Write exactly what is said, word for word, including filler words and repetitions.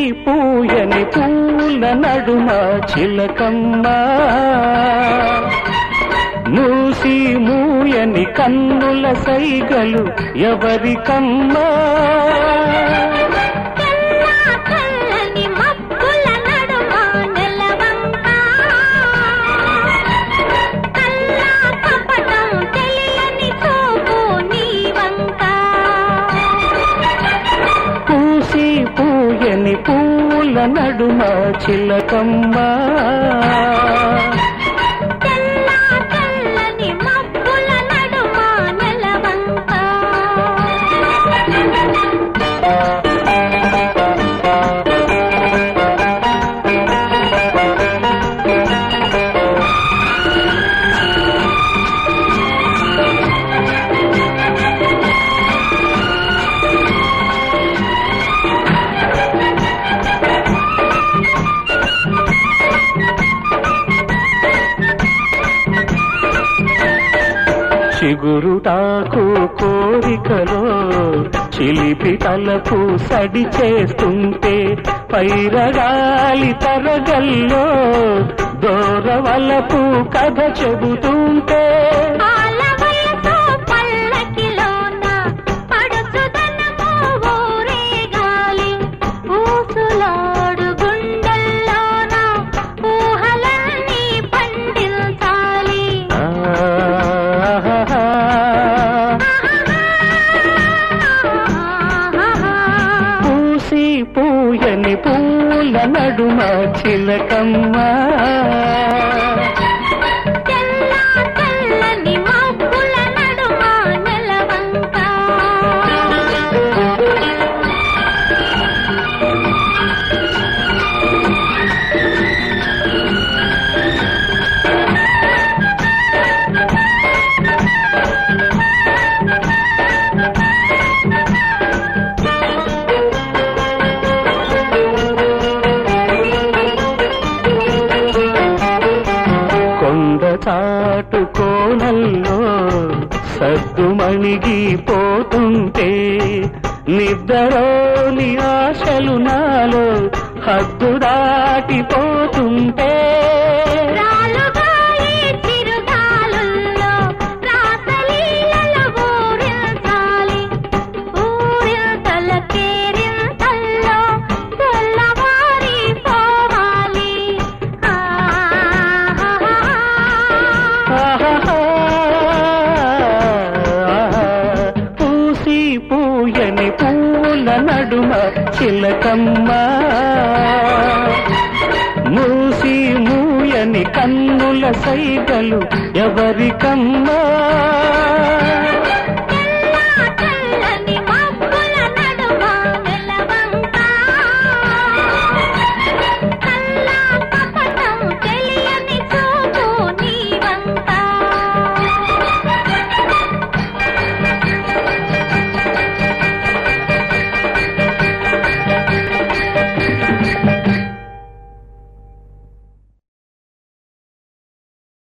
పూయని పూల నడుమ చిలకమ్మ మూసి మూయని కన్నుల సైగలు ఎవరికమ్మా పూసి పూయని పూల నడుమ చిలకమ్మ చిగురుటాకు కోరికలో చిలిపి తలపు సడి చేస్తుంటే పైరగాలి తరగల్లో దూరవలపు కథ చెబుతుంటే పూయని పూల నడుమ చిలకమ్మ చాటు కోనల్లో సద్దుమణిగిపోతుంటే నిద్రలోని ఆశలు నాలో హద్దు దాటిపోతుంటే పూయని పూల నడుమ చిలకమ్మ మూసి మూయని కన్నుల సైగలు ఎవరికమ్మా